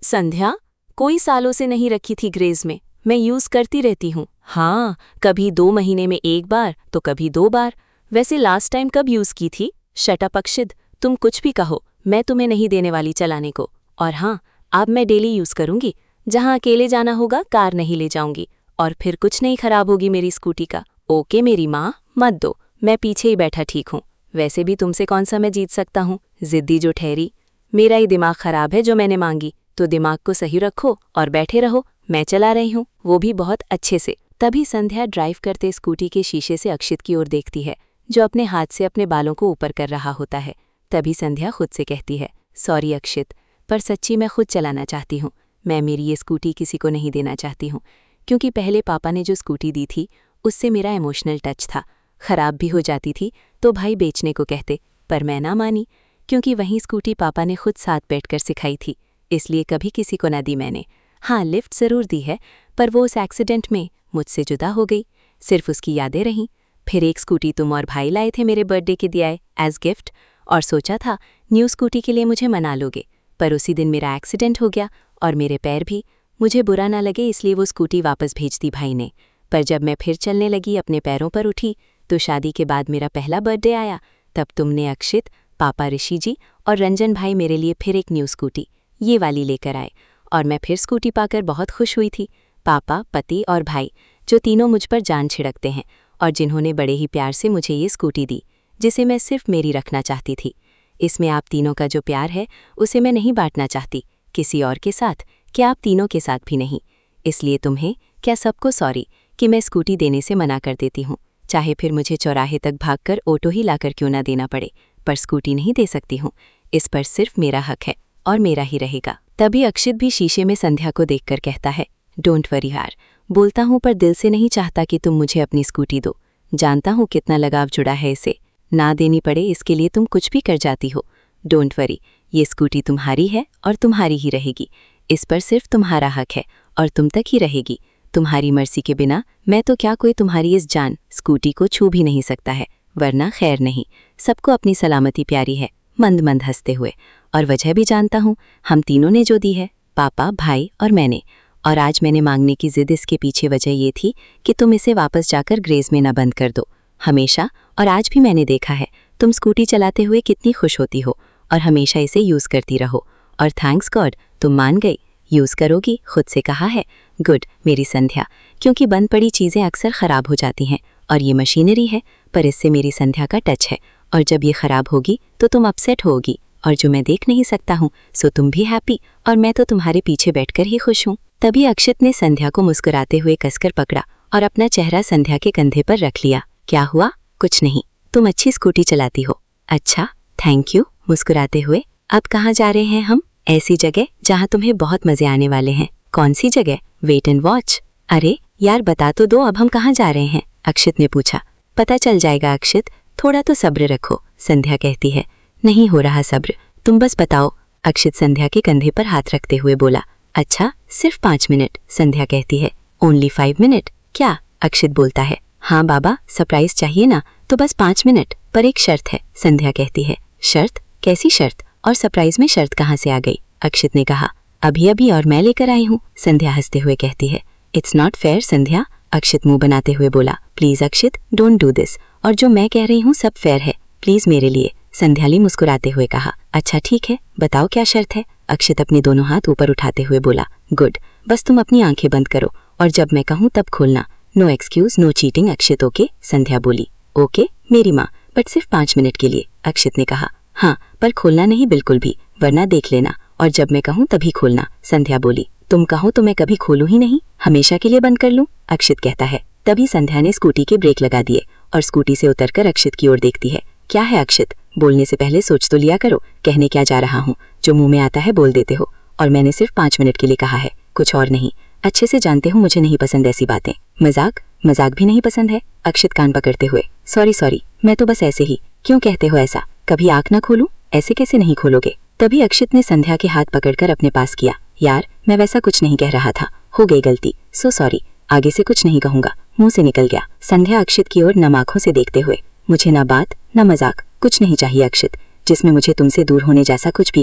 संध्या, कोई सालों से नहीं रखी थी ग्रेज में, मैं यूज करती रहती हूँ। हाँ, कभी 2 महीने में 1 बार तो कभी 2 बार। वैसे लास्ट टाइम कब यूज की थी? शट अप अक्षित, तुम कुछ भी कहो, मैं तुम्हें नहीं देने वाली चलाने को। और हाँ, अब मैं डेली यूज करूंगी। जहाँ अकेले जाना होगा कार नहीं ले जाऊंगी, और फिर कुछ नहीं खराब होगी मेरी स्कूटी का। ओके मेरी माँ, मत दो, मैं पीछे ही बैठा ठीक हूँ। वैसे भी तुमसे कौन सा मैं जीत सकता हूँ, जिद्दी जो ठहरी। मेरा ही दिमाग खराब है जो मैंने मांगी, तो दिमाग को सही रखो और बैठे रहो, मैं चला रही हूँ, वो भी बहुत अच्छे से। तभी संध्या ड्राइव करते स्कूटी के शीशे से अक्षित की ओर देखती है, जो अपने हाथ से अपने बालों को ऊपर कर रहा होता है। तभी संध्या खुद से कहती है, सॉरी अक्षित, पर सच्ची मैं खुद चलाना चाहती हूँ। मैं मेरी ये स्कूटी किसी को नहीं देना चाहती हूँ, क्योंकि पहले पापा ने जो स्कूटी दी थी उससे मेरा इमोशनल टच था। खराब भी हो जाती थी तो भाई बेचने को कहते, पर मैं ना मानी, क्योंकि वही स्कूटी पापा ने खुद साथ बैठकर सिखाई थी, इसलिए कभी किसी को ना दी मैंने। हाँ, लिफ्ट ज़रूर दी है, पर वो उस एक्सीडेंट में मुझसे जुदा हो गई, सिर्फ उसकी यादें रहीं। फिर एक स्कूटी तुम और भाई लाए थे मेरे बर्थडे के दिए एज गिफ्ट, और सोचा था न्यू स्कूटी के लिए मुझे मना लोगे, पर उसी दिन मेरा एक्सीडेंट हो गया और मेरे पैर भी। मुझे बुरा ना लगे इसलिए वो स्कूटी वापस भेज दी भाई ने। पर जब मैं फिर चलने लगी, अपने पैरों पर उठी, तो शादी के बाद मेरा पहला बर्थडे आया। तब तुमने अक्षित, पापा ऋषि जी और रंजन भाई मेरे लिए फिर एक न्यू स्कूटी, ये वाली लेकर आए, और मैं फिर स्कूटी पाकर बहुत खुश हुई थी। पापा, पति और भाई, जो तीनों मुझ पर जान छिड़कते हैं, और जिन्होंने बड़े ही प्यार से मुझे ये स्कूटी दी, जिसे मैं सिर्फ मेरी रखना चाहती थी। इसमें आप तीनों का जो प्यार है उसे मैं नहीं बांटना चाहती किसी और के साथ, क्या आप तीनों के साथ भी नहीं। इसलिए तुम्हें, क्या सबको सॉरी कि मैं स्कूटी देने से मना कर देती हूँ, चाहे फिर मुझे चौराहे तक भागकर ऑटो ही लाकर क्यों ना देना पड़े, पर स्कूटी नहीं दे सकती हूँ। इस पर सिर्फ मेरा हक है और मेरा ही रहेगा। तभी अक्षित भी शीशे में संध्या को देखकर कहता है, डोंट वरी यार, बोलता हूँ पर दिल से नहीं चाहता कि तुम मुझे अपनी स्कूटी दो। जानता हूँ कितना लगाव जुड़ा है इसे, ना देनी पड़े इसके लिए तुम कुछ भी कर जाती हो। डोंट वरी, ये स्कूटी तुम्हारी है और तुम्हारी ही रहेगी। इस पर सिर्फ तुम्हारा हक है और तुम तक ही रहेगी। तुम्हारी मर्जी के बिना मैं तो क्या कोई तुम्हारी इस जान स्कूटी को छू भी नहीं सकता है, वरना खैर नहीं। सबको अपनी सलामती प्यारी है, मंद मंद हंसते हुए। और वजह भी जानता हूँ, हम तीनों ने जो दी है, पापा, भाई और मैंने। और आज मैंने मांगने की जिद इसके पीछे वजह ये थी कि तुम इसे वापस जाकर ग्रेज में न बंद कर दो। हमेशा और आज भी मैंने देखा है तुम स्कूटी चलाते हुए कितनी खुश होती हो, और हमेशा इसे यूज़ करती रहो। और थैंक्स गॉड तुम मान गई, यूज़ करोगी, खुद से कहा है। गुड मेरी संध्या, क्योंकि बंद पड़ी चीज़ें अक्सर ख़राब हो जाती हैं, और ये मशीनरी है, पर इससे मेरी संध्या का टच है। और जब ये ख़राब होगी तो तुम अपसेट होगी, और जो मैं देख नहीं सकता हूँ, सो तुम भी हैप्पी, और मैं तो तुम्हारे पीछे बैठकर ही खुश हूँ। तभी अक्षित ने संध्या को मुस्कुराते हुए कसकर पकड़ा और अपना चेहरा संध्या के कंधे पर रख लिया। क्या हुआ? कुछ नहीं, तुम अच्छी स्कूटी चलाती हो। अच्छा, थैंक यू। मुस्कुराते हुए, अब कहाँ जा रहे हैं हम? ऐसी जगह जहाँ तुम्हें बहुत मजे आने वाले हैं। कौन सी जगह? Wait and watch. अरे यार बता तो दो, अब हम कहाँ जा रहे हैं? अक्षित ने पूछा। पता चल जाएगा अक्षित, थोड़ा तो सब्र रखो, संध्या कहती है। नहीं हो रहा सब्र, तुम बस बताओ, अक्षित संध्या के कंधे पर हाथ रखते हुए बोला। अच्छा, सिर्फ 5 मिनट, संध्या कहती है। ओनली 5 मिनट? क्या? अक्षित बोलता है। हाँ बाबा, सरप्राइज चाहिए ना, तो बस 5 मिनट, पर एक शर्त है, संध्या कहती है। शर्त? कैसी शर्त? और सरप्राइज में शर्त कहाँ से आ गई? अक्षित ने कहा। अभी अभी और मैं लेकर आई हूँ, संध्या हंसते हुए कहती है। It's not fair Sandhya, Akshit मुंह बनाते हुए बोला। Please Akshit, don't do this, और जो मैं कह रही हूँ सब फेयर है, प्लीज मेरे लिए, संध्याली मुस्कुराते हुए कहा। अच्छा ठीक है, बताओ क्या शर्त है? अक्षित अपने दोनों हाथ ऊपर उठाते हुए बोला। गुड, बस तुम अपनी आंखें बंद करो, और जब मैं कहूँ तब खोलना। No excuse, no cheating Akshit, okay? Sandhya बोली। ओके मेरी माँ, बट सिर्फ 5 मिनट के लिए, अक्षित ने कहा। हाँ, पर खोलना नहीं बिल्कुल भी, वरना देख लेना, और जब मैं कहूँ तभी खोलना, संध्या बोली। तुम कहो तो मैं कभी खोलूँ ही नहीं, हमेशा के लिए बंद कर लूँ, अक्षित कहता है। तभी संध्या ने स्कूटी के ब्रेक लगा दिए और स्कूटी से उतरकर अक्षित की ओर देखती है। क्या है अक्षित, बोलने से पहले सोच तो लिया करो, कहने क्या जा रहा हूँ, जो मुंह में आता है बोल देते हो, और मैंने सिर्फ 5 मिनट के लिए कहा है, कुछ और नहीं। अच्छे से जानते हो मुझे नहीं पसंद ऐसी बातें। मजाक? मजाक भी नहीं पसंद है? अक्षित कान पकड़ते हुए। सॉरी, मैं तो बस ऐसे ही। क्यों कहते हो ऐसा? कभी आंख ना खोलूं? ऐसे कैसे नहीं खोलोगे? तभी अक्षित ने संध्या के हाथ पकड़कर अपने पास किया। यार मैं वैसा कुछ नहीं कह रहा था, हो गई गलती, सो सॉरी, आगे से कुछ नहीं कहूंगा, मुंह से निकल गया। संध्या अक्षित की ओर नम आंखों से देखते हुए। मुझे ना बात ना मजाक, कुछ नहीं चाहिए अक्षित, जिसमें मुझे तुमसे दूर होने जैसा कुछ भी हो,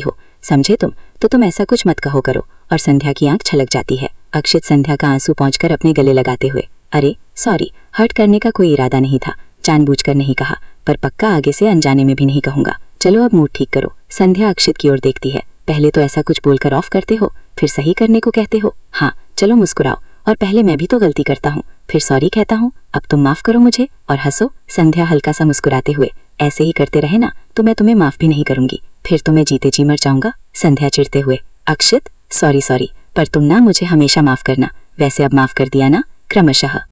समझे तुम? तो तुम ऐसा कुछ मत कहो करो। और संध्या की आंख छलक जाती है। अक्षित संध्या का आंसू पहुंचकर अपने गले लगाते हुए, अरे सॉरी, हर्ट करने का कोई इरादा नहीं था, जानबूझकर नहीं कहा, पर पक्का आगे से अनजाने में भी नहीं कहूंगा। चलो अब मूड ठीक करो। संध्या अक्षित की ओर देखती है। पहले तो ऐसा कुछ बोलकर ऑफ करते हो, फिर सही करने को कहते हो। हाँ चलो मुस्कुराओ। और पहले मैं भी तो गलती करता हूँ, फिर सॉरी कहता हूँ, अब तुम माफ करो मुझे और हंसो। संध्या हल्का सा मुस्कुराते हुए, ऐसे ही करते रहे ना तो मैं तुम्हें माफ भी नहीं करूंगी, फिर तो मैं जीते जी मर जाऊंगा। संध्या चिढ़ते हुए, अक्षित सॉरी, पर तुम ना मुझे हमेशा माफ करना। वैसे अब माफ कर दिया ना, क्रमशः।